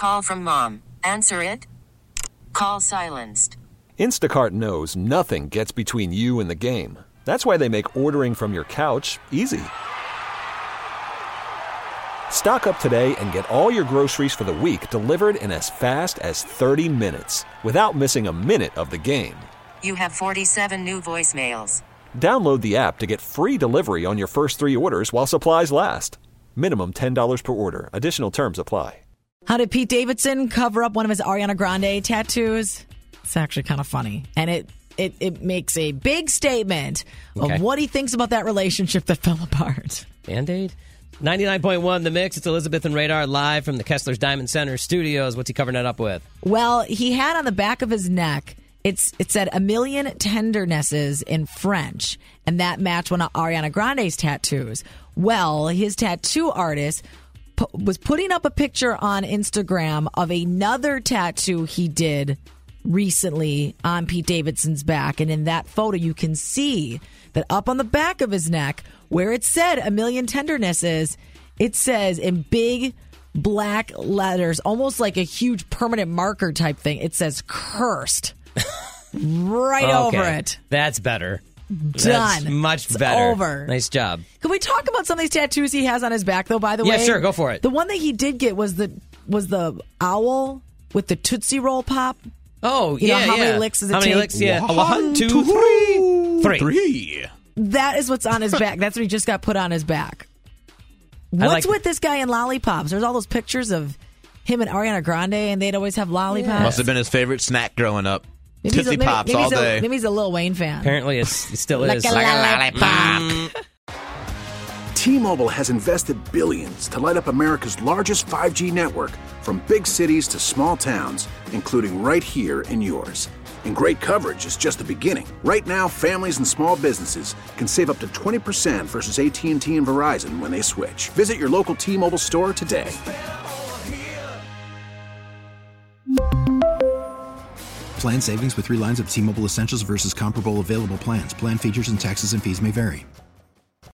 call from mom. Answer it. Call silenced. Instacart knows nothing gets between you and the game. That's why they make ordering from your couch easy. Stock up today and get all your groceries for the week delivered in as fast as 30 minutes without missing a minute of the game. You have 47 new voicemails. Download the app to get free delivery on your first 3 orders while supplies last. Minimum $10 per order. Additional terms apply. How did Pete Davidson cover up one of his Ariana Grande tattoos? It's actually kind of funny. And it makes a big statement of what he thinks about that relationship that fell apart. Band-Aid? 99.1 The Mix. It's Elizabeth and Radar live from the Kessler's Diamond Center studios. What's he covering it up with? Well, he had on the back of his neck, it said a million tendernesses in French, and that matched one of Ariana Grande's tattoos. Well, his tattoo artist was putting up a picture on Instagram of another tattoo he did recently on Pete Davidson's back, and in that photo you can see that up on the back of his neck where it said a million tendernesses, it says in big black letters, almost like a huge permanent marker type thing, it says cursed over it. That's better. Done. That's much It's better. over. Nice job. Can we talk about some of these tattoos he has on his back, though, by the way? Yeah, sure. Go for it. The one that he did get was the owl with the Tootsie Roll pop. Oh, You know, how many licks does it How many take? licks? Yeah. 1, 2, 3. 3. That is what's on his back. That's what he just got put on his back. What's with this guy and lollipops? There's all those pictures of him and Ariana Grande, and they'd always have lollipops. Must have been his favorite snack growing up. Maybe Tootsie Pops all day. Maybe he's a Lil Wayne fan. Apparently, it still is. Like a lollipop. T-Mobile has invested billions to light up America's largest 5G network, from big cities to small towns, including right here in yours. And great coverage is just the beginning. Right now, families and small businesses can save up to 20% versus AT&T and Verizon when they switch. Visit your local T-Mobile store today. Plan savings with 3 lines of T-Mobile Essentials versus comparable available plans. Plan features and taxes and fees may vary.